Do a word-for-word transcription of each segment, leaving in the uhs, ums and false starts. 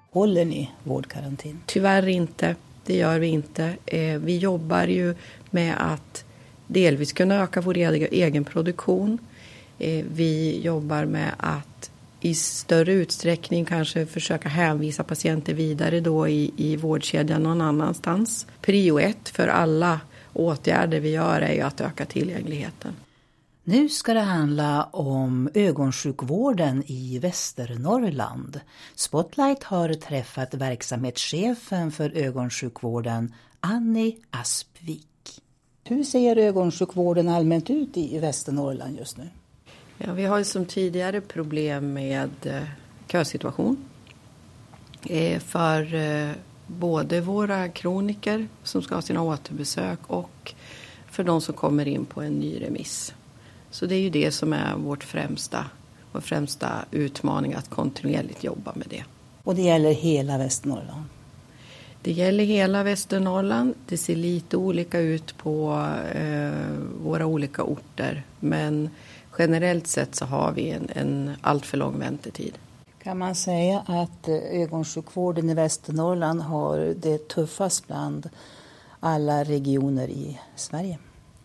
Håller ni vårdkarantin? Tyvärr inte, det gör vi inte. Eh, vi jobbar ju med att delvis kunna öka vår egen produktion. Eh, vi jobbar med att i större utsträckning kanske försöka hänvisa patienter vidare då i, i vårdkedjan någon annanstans. Prio ett för alla åtgärder vi gör är ju att öka tillgängligheten. Nu ska det handla om ögonsjukvården i Västernorrland. Spotlight har träffat verksamhetschefen för ögonsjukvården, Annie Aspvik. Hur ser ögonsjukvården allmänt ut i Västernorrland just nu? Ja, vi har ju som tidigare problem med eh, kösituation. Eh, för eh, både våra kroniker som ska ha sina återbesök och för de som kommer in på en ny remiss. Så det är ju det som är vårt främsta, vår främsta utmaning, att kontinuerligt jobba med det. Och det gäller hela Västernorrland? Det gäller hela Västernorrland. Det ser lite olika ut på eh, våra olika orter. Men generellt sett så har vi en, en allt för lång väntetid. Kan man säga att ögonsjukvården i Västernorrland har det tuffast bland alla regioner i Sverige?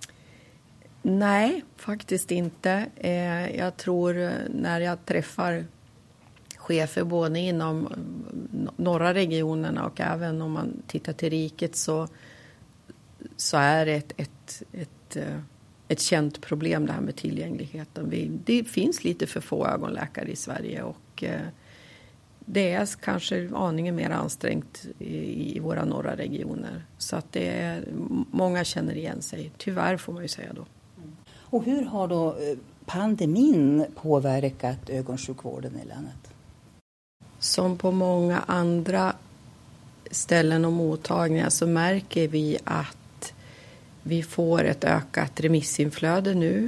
Nej, faktiskt inte. Jag tror när jag träffar chefer både inom norra regionerna och även om man tittar till riket så, så är det ett, ett, ett, ett känt problem det här med tillgängligheten. Vi, det finns lite för få ögonläkare i Sverige och det är kanske aningen mer ansträngt i, i våra norra regioner. Så att det är, många känner igen sig, tyvärr får man ju säga då. Och hur har då pandemin påverkat ögonsjukvården i länet? Som på många andra ställen och mottagningar så märker vi att vi får ett ökat remissinflöde nu.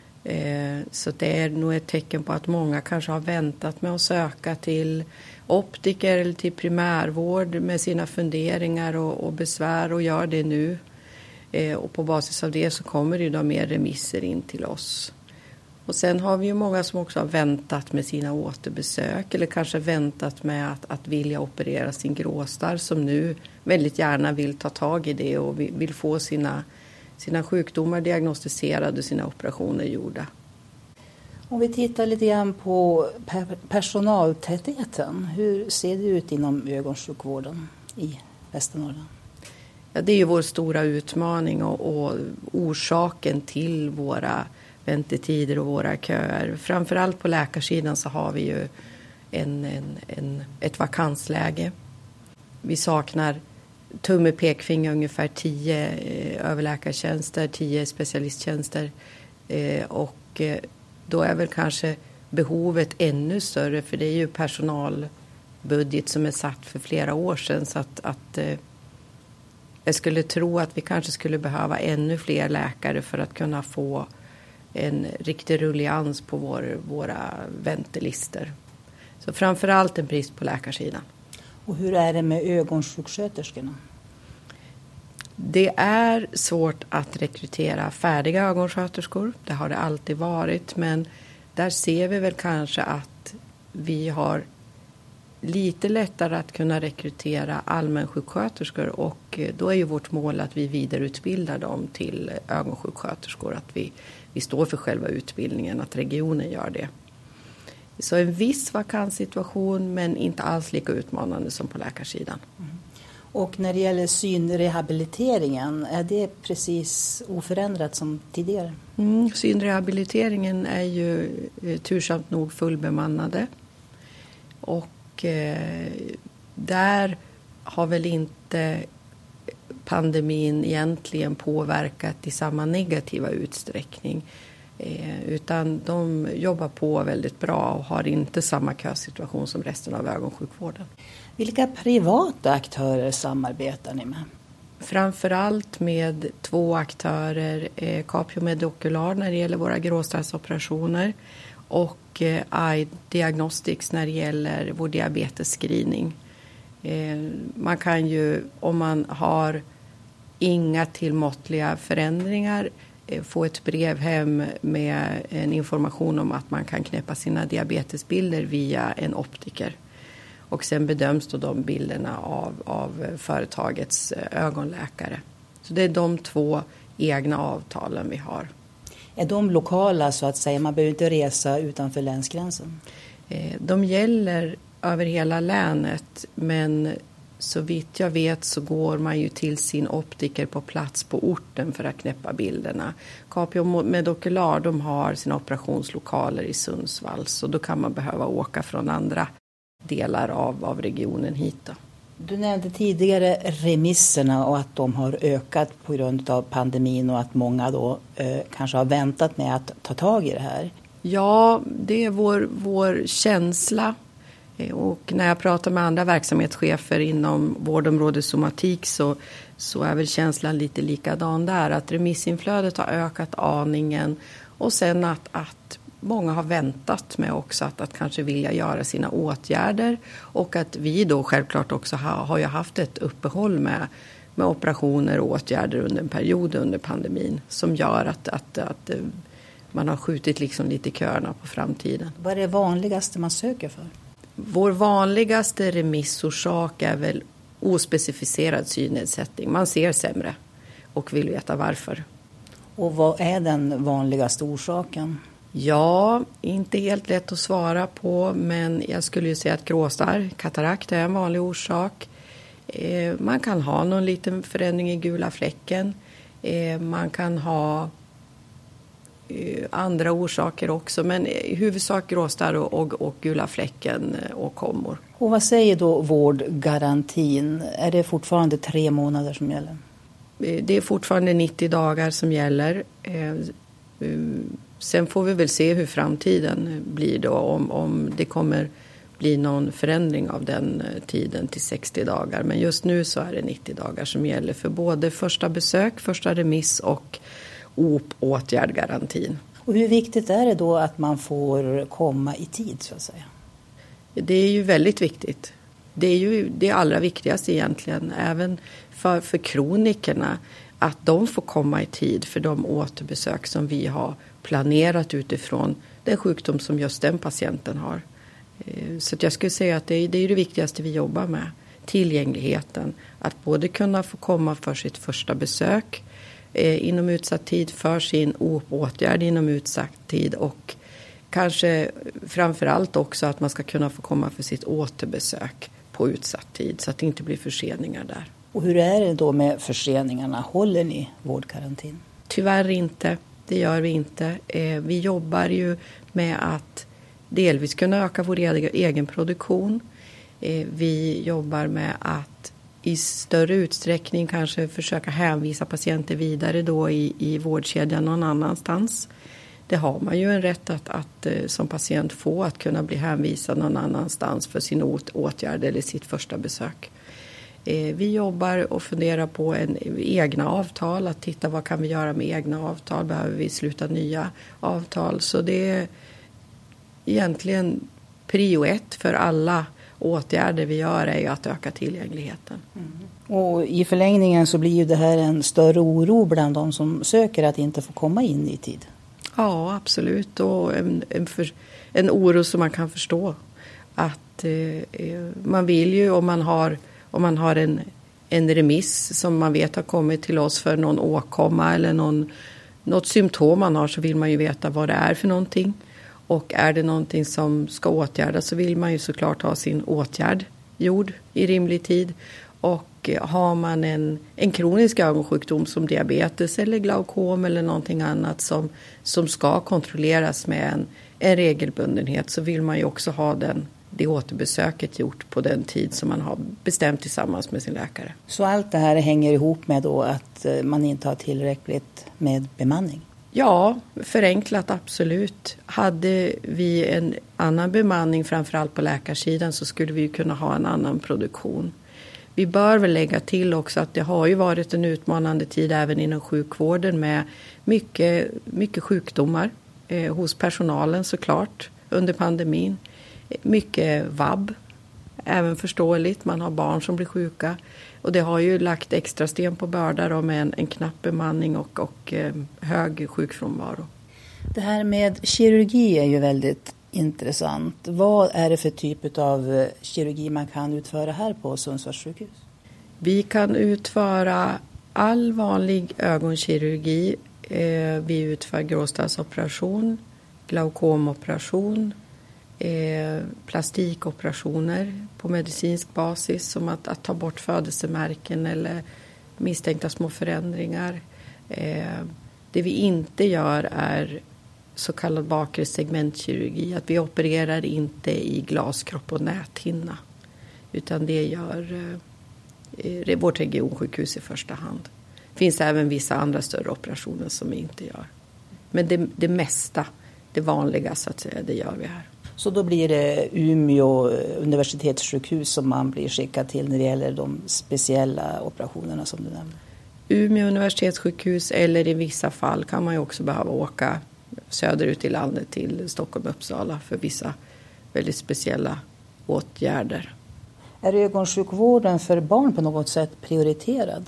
Så det är nog ett tecken på att många kanske har väntat med att söka till optiker eller till primärvård med sina funderingar och, och besvär och gör det nu. Och på basis av det så kommer det ju då mer remisser in till oss. Och sen har vi ju många som också har väntat med sina återbesök eller kanske väntat med att, att vilja operera sin gråstarr som nu väldigt gärna vill ta tag i det och vill få sina, sina sjukdomar diagnostiserade och sina operationer gjorda. Om vi tittar lite grann på personaltätheten, hur ser det ut inom ögonsjukvården i Västernorrland? Ja, det är ju vår stora utmaning och, och orsaken till våra väntetider och våra köer. Framförallt på läkarsidan så har vi ju en, en, en, ett vakansläge. Vi saknar tumme pekfinger ungefär tio eh, överläkartjänster, tio specialisttjänster eh, och eh, då är väl kanske behovet ännu större för det är ju personalbudget som är satt för flera år sedan så att, att eh, jag skulle tro att vi kanske skulle behöva ännu fler läkare för att kunna få en riktig rullians på vår, våra väntelister. Så framförallt en brist på läkarsidan. Och hur är det med ögonsjuksköterskorna? Det är svårt att rekrytera färdiga ögonsköterskor. Det har det alltid varit. Men där ser vi väl kanske att vi har lite lättare att kunna rekrytera allmänsjuksköterskor och då är ju vårt mål att vi vidareutbildar dem till ögonsjuksköterskor. Att vi, vi står för själva utbildningen, att regionen gör det. Så en viss vakanssituation men inte alls lika utmanande som på läkarsidan. Mm. Och när det gäller synrehabiliteringen, är det precis oförändrat som tidigare? Mm, synrehabiliteringen är ju eh, tursamt nog fullbemannade. Och eh, där har väl inte pandemin egentligen påverkat i samma negativa utsträckning. Eh, utan de jobbar på väldigt bra och har inte samma kösituation som resten av ögonsjukvården. Vilka privata aktörer samarbetar ni med? Framförallt med två aktörer, eh, Capio Med-Ocular när det gäller våra gråstarrsoperationer och eh, iDiagnostics när det gäller vår diabetesscreening. Eh, man kan ju, om man har inga tillmåttliga förändringar, eh, få ett brev hem med en information om att man kan knäppa sina diabetesbilder via en optiker. Och sen bedöms då de bilderna av, av företagets ögonläkare. Så det är de två egna avtalen vi har. Är de lokala så att säga? Man behöver inte resa utanför länsgränsen? De gäller över hela länet, men så vitt jag vet så går man ju till sin optiker på plats på orten för att knäppa bilderna. Capio Med-Ocular, de har sina operationslokaler i Sundsvall, så då kan man behöva åka från andra delar av, av regionen hit då. Du nämnde tidigare remisserna och att de har ökat på grund av pandemin och att många då eh, kanske har väntat med att ta tag i det här. Ja, det är vår, vår känsla. Och när jag pratar med andra verksamhetschefer inom vårdområdet somatik så, så är väl känslan lite likadan där. Att remissinflödet har ökat aningen och sen att, att många har väntat med också att, att kanske vilja göra sina åtgärder. Och att vi då självklart också ha, har ju haft ett uppehåll med, med operationer och åtgärder under en period under pandemin som gör att, att, att man har skjutit liksom lite köerna på framtiden. Vad är det vanligaste man söker för? Vår vanligaste remissorsak är väl ospecificerad synnedsättning. Man ser sämre och vill veta varför. Och vad är den vanligaste orsaken? Ja, inte helt lätt att svara på, men jag skulle ju säga att gråstarr, katarakt är en vanlig orsak. Eh, man kan ha någon liten förändring i gula fläcken. Eh, man kan ha andra orsaker också, men i huvudsak gråstarr och, och, och gula fläcken och kommor. Och vad säger då vårdgarantin? Är det fortfarande tre månader som gäller? Det är fortfarande nittio dagar som gäller. Sen får vi väl se hur framtiden blir då, om, om det kommer bli någon förändring av den tiden till sextio dagar. Men just nu så är det nittio dagar som gäller för både första besök, första remiss och O P-åtgärdgarantin. Och hur viktigt är det då att man får komma i tid så att säga? Det är ju väldigt viktigt. Det är ju det allra viktigaste egentligen, även för, för kronikerna, att de får komma i tid för de återbesök som vi har planerat utifrån den sjukdom som just den patienten har. Så att jag skulle säga att det är, det är det viktigaste vi jobbar med. Tillgängligheten, att både kunna få komma för sitt första besök inom utsatt tid, för sin O P-åtgärd inom utsatt tid och kanske framförallt också att man ska kunna få komma för sitt återbesök på utsatt tid så att det inte blir förseningar där. Och hur är det då med förseningarna? Håller ni vårdgarantin? Tyvärr inte, det gör vi inte. Vi jobbar ju med att delvis kunna öka vår egen produktion. Vi jobbar med att i större utsträckning kanske försöka hänvisa patienter vidare då i, i vårdkedjan någon annanstans. Det har man ju en rätt att, att som patient få, att kunna bli hänvisad någon annanstans för sin åtgärd eller sitt första besök. Eh, vi jobbar och funderar på en, egna avtal, att titta vad kan vi göra med egna avtal, behöver vi sluta nya avtal. Så det är egentligen prio ett för alla åtgärder vi gör är ju att öka tillgängligheten. Mm. Och i förlängningen så blir ju det här en större oro bland de som söker att inte få komma in i tid. Ja, absolut. Och en, en, för, en oro som man kan förstå. Att eh, man vill ju, om man har, om man har en, en remiss som man vet har kommit till oss för någon åkomma eller någon, något symptom man har, så vill man ju veta vad det är för någonting. Och är det någonting som ska åtgärdas så vill man ju såklart ha sin åtgärd gjord i rimlig tid. Och har man en, en kronisk ögonsjukdom som diabetes eller glaukom eller någonting annat som, som ska kontrolleras med en, en regelbundenhet, så vill man ju också ha den, det återbesöket gjort på den tid som man har bestämt tillsammans med sin läkare. Så allt det här hänger ihop med då att man inte har tillräckligt med bemanning? Ja, förenklat absolut. Hade vi en annan bemanning, framförallt på läkarsidan, så skulle vi kunna ha en annan produktion. Vi bör väl lägga till också att det har ju varit en utmanande tid även inom sjukvården med mycket, mycket sjukdomar eh, hos personalen såklart under pandemin. Mycket vab, även förståeligt. Man har barn som blir sjuka. Och det har ju lagt extra sten på bördar med en, en knapp bemanning och, och eh, hög sjukfrånvaro. Det här med kirurgi är ju väldigt Intressant. Vad är det för typ av kirurgi man kan utföra här på Sundsvalls sjukhus? Vi kan utföra all vanlig ögonkirurgi. Vi utför gråstarrsoperation, glaukomoperation, plastikoperationer på medicinsk basis som att, att ta bort födelsemärken eller misstänkta små förändringar. Det vi inte gör är så kallad bakre segmentkirurgi. Att vi opererar inte i glaskropp och näthinna. Utan det gör eh, vårt regionsjukhus i första hand. Det finns även vissa andra större operationer som vi inte gör. Men det, det mesta, det vanliga så att säga, det gör vi här. Så då blir det Umeå universitetssjukhus som man blir skickad till när det gäller de speciella operationerna som du nämnde? Umeå universitetssjukhus, eller i vissa fall kan man ju också behöva åka söderut i landet till Stockholm och Uppsala för vissa väldigt speciella åtgärder. Är ögonsjukvården för barn på något sätt prioriterad?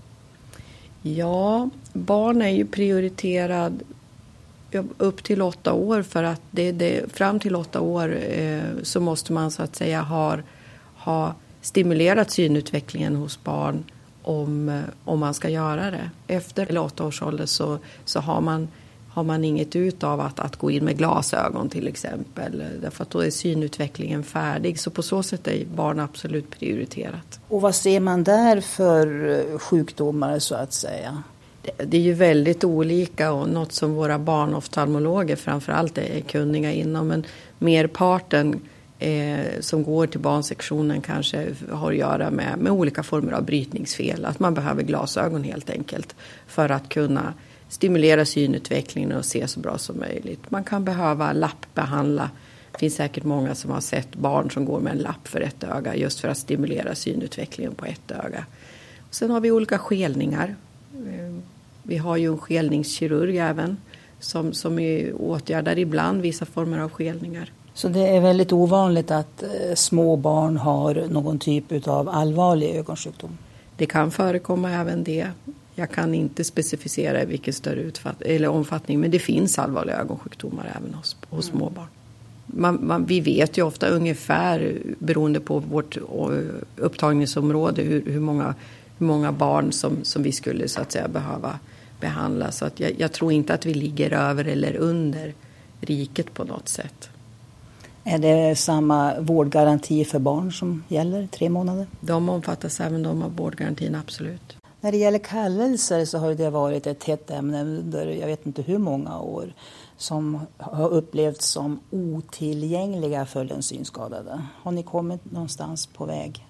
Ja, barn är ju prioriterad upp till åtta år för att det, det, fram till åtta år eh, så måste man så att säga ha, ha stimulerat synutvecklingen hos barn om, om man ska göra det. Efter eller åtta års ålder så, så har man har man inget ut av att, att gå in med glasögon till exempel. Därför att då är synutvecklingen färdig. Så på så sätt är barn absolut prioriterat. Och vad ser man där för sjukdomar så att säga? Det, det är ju väldigt olika och något som våra barnoftalmologer framförallt är kunniga inom. Men merparten eh, som går till barnsektionen kanske har att göra med, med olika former av brytningsfel. Att man behöver glasögon helt enkelt för att kunna stimulera synutvecklingen och se så bra som möjligt. Man kan behöva lappbehandla. Det finns säkert många som har sett barn som går med en lapp för ett öga just för att stimulera synutvecklingen på ett öga. Och sen har vi olika skelningar. Vi har ju en skelningskirurg även som, som åtgärdar ibland vissa former av skelningar. Så det är väldigt ovanligt att eh, små barn har någon typ av allvarlig ögonsjukdom? Det kan förekomma även det. Jag kan inte specificera i vilken större utfatt- eller omfattning, men det finns allvarliga ögonsjukdomar även hos, hos mm. småbarn. Man, man, vi vet ju ofta ungefär, beroende på vårt upptagningsområde, hur, hur, många, hur många barn som, som vi skulle så att säga behöva behandla. Så att jag, jag tror inte att vi ligger över eller under riket på något sätt. Är det samma vårdgaranti för barn som gäller, tre månader? De omfattas även de av vårdgarantin, absolut. När det gäller kallelser så har det varit ett hett ämne under jag vet inte hur många år som har upplevts som otillgängliga för den synskadade. Har ni kommit någonstans på väg?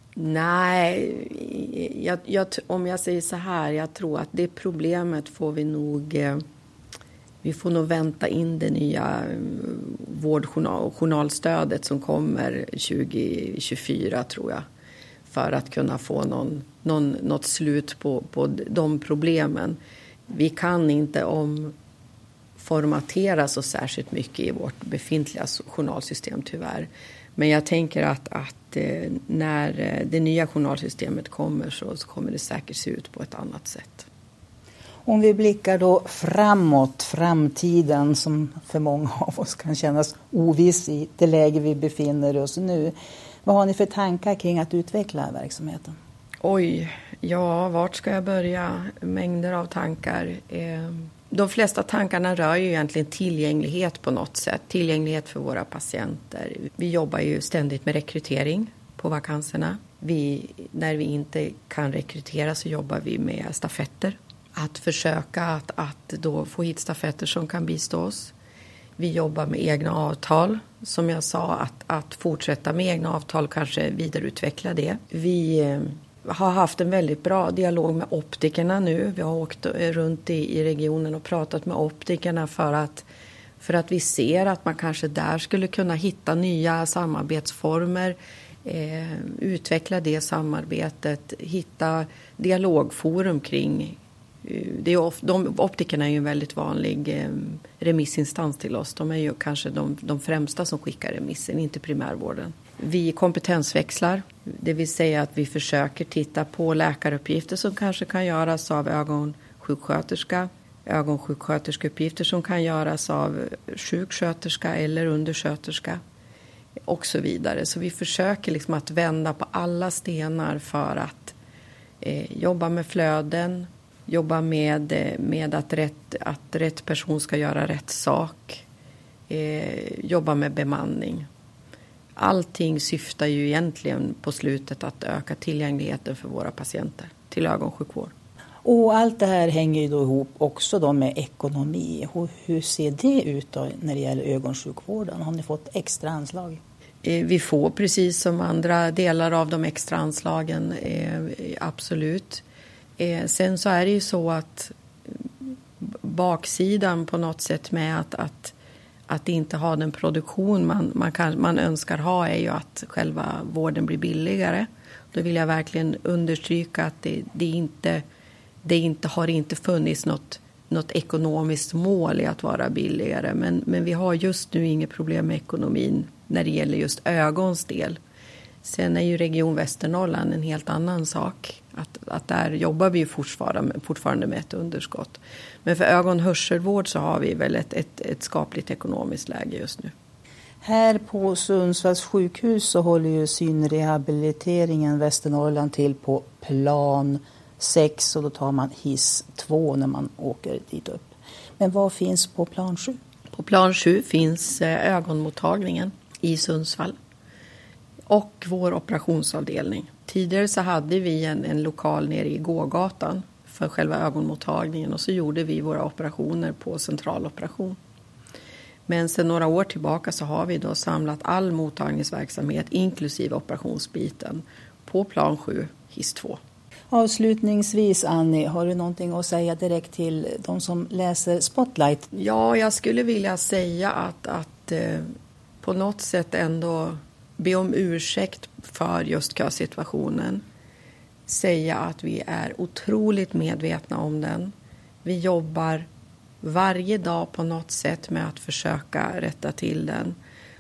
Nej, jag, jag, om jag säger så här, jag tror att det problemet får vi nog, vi får nog vänta in det nya vårdjournalstödet som kommer tjugo tjugofyra tror jag. För att kunna få någon, någon, något slut på, på de problemen. Vi kan inte omformatera så särskilt mycket i vårt befintliga journalsystem tyvärr. Men jag tänker att, att när det nya journalsystemet kommer så, så kommer det säkert se ut på ett annat sätt. Om vi blickar då framåt, framtiden som för många av oss kan kännas oviss i det läge vi befinner oss nu. Vad har ni för tankar kring att utveckla verksamheten? Oj, ja, vart ska jag börja? Mängder av tankar. De flesta tankarna rör ju egentligen tillgänglighet på något sätt. Tillgänglighet för våra patienter. Vi jobbar ju ständigt med rekrytering på vakanserna. Vi, när vi inte kan rekrytera så jobbar vi med stafetter. Att försöka att, att då få hit stafetter som kan bistå oss. Vi jobbar med egna avtal. Som jag sa, att, att fortsätta med egna avtal, kanske vidareutveckla det. Vi eh, har haft en väldigt bra dialog med optikerna nu. Vi har åkt runt i, i regionen och pratat med optikerna för att, för att vi ser att man kanske där skulle kunna hitta nya samarbetsformer. Eh, utveckla det samarbetet, hitta dialogforum kring. Det är of, de, optikerna är ju en väldigt vanlig eh, remissinstans till oss. De är ju kanske de, de främsta som skickar remissen, inte primärvården. Vi kompetensväxlar, det vill säga att vi försöker titta på läkaruppgifter som kanske kan göras av ögonsjuksköterska. ögonsjuksköterskeuppgifter som kan göras av sjuksköterska eller undersköterska och så vidare. Så vi försöker liksom att vända på alla stenar för att eh, jobba med flöden, jobba med, med att, rätt, att rätt person ska göra rätt sak, eh, jobba med bemanning. Allting syftar ju egentligen på slutet att öka tillgängligheten för våra patienter till ögonsjukvård. Och allt det här hänger ju då ihop också då med ekonomi. Hur, hur ser det ut då när det gäller ögonsjukvården? Har ni fått extra anslag? Vi får precis som andra delar av de extra anslagen, eh, absolut. Eh, sen så är det ju så att baksidan på något sätt med att, att, att inte ha den produktion man, man, kan, man önskar ha är ju att själva vården blir billigare. Då vill jag verkligen understryka att det, det, inte, det inte, har inte funnits något, något ekonomiskt mål i att vara billigare. Men, men vi har just nu inget problem med ekonomin när det gäller just ögons del. Sen är ju Region Västernorrland en helt annan sak. Att, att där jobbar vi fortfarande, fortfarande med ett underskott. Men för ögon- och hörselvård så har vi väl ett, ett, ett skapligt ekonomiskt läge just nu. Här på Sundsvalls sjukhus så håller ju synrehabiliteringen Västernorrland till på plan sex och då tar man hiss två när man åker dit upp. Men vad finns på plan sju? På plan sju finns ögonmottagningen i Sundsvall och vår operationsavdelning. Tidigare så hade vi en, en lokal nere i Gågatan för själva ögonmottagningen och så gjorde vi våra operationer på centraloperation. Men sedan några år tillbaka så har vi då samlat all mottagningsverksamhet inklusive operationsbiten på plan sju, hiss två. Avslutningsvis Annie, har du någonting att säga direkt till de som läser Spotlight? Ja, jag skulle vilja säga att, att eh, på något sätt ändå be om ursäkt för just kösituationen. Säga att vi är otroligt medvetna om den. Vi jobbar varje dag på något sätt med att försöka rätta till den.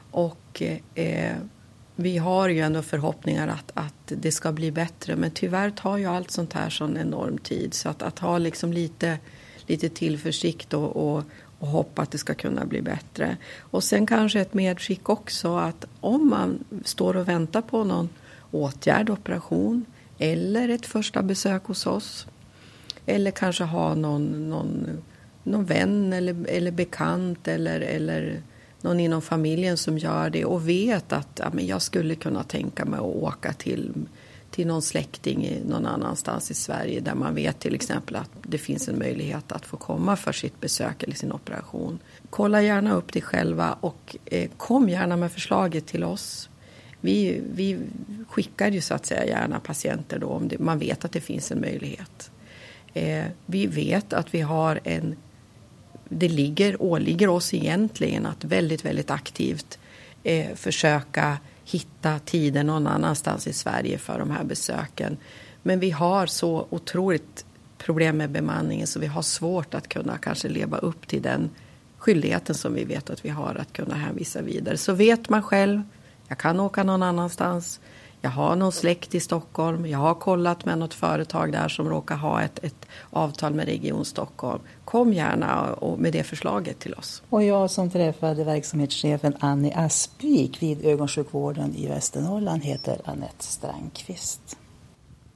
Och eh, vi har ju ändå förhoppningar att, att det ska bli bättre. Men tyvärr tar ju allt sånt här sån enorm tid. Så att, att ha liksom lite, lite tillförsikt och, och, och hoppa att det ska kunna bli bättre. Och sen kanske ett medskick också att om man står och väntar på någon åtgärd, operation eller ett första besök hos oss. Eller kanske ha någon, någon, någon vän eller, eller bekant eller... eller någon inom familjen som gör det och vet att ja, men jag skulle kunna tänka mig att åka till, till någon släkting i någon annanstans i Sverige där man vet till exempel att det finns en möjlighet att få komma för sitt besök eller sin operation. Kolla gärna upp det själva och eh, kom gärna med förslaget till oss. Vi, vi skickar ju så att säga gärna patienter då om det, man vet att det finns en möjlighet. Eh, vi vet att vi har en Det ligger, åligger oss egentligen att väldigt, väldigt aktivt eh, försöka hitta tider någon annanstans i Sverige för de här besöken. Men vi har så otroligt problem med bemanningen så vi har svårt att kunna kanske leva upp till den skyldigheten som vi vet att vi har att kunna hänvisa vidare. Så vet man själv, jag kan åka någon annanstans. Jag har någon släkt i Stockholm. Jag har kollat med något företag där som råkar ha ett, ett avtal med Region Stockholm. Kom gärna och med det förslaget till oss. Och jag som träffade verksamhetschefen Annie Aspvik vid ögonsjukvården i Västernorrland heter Anette Strandqvist.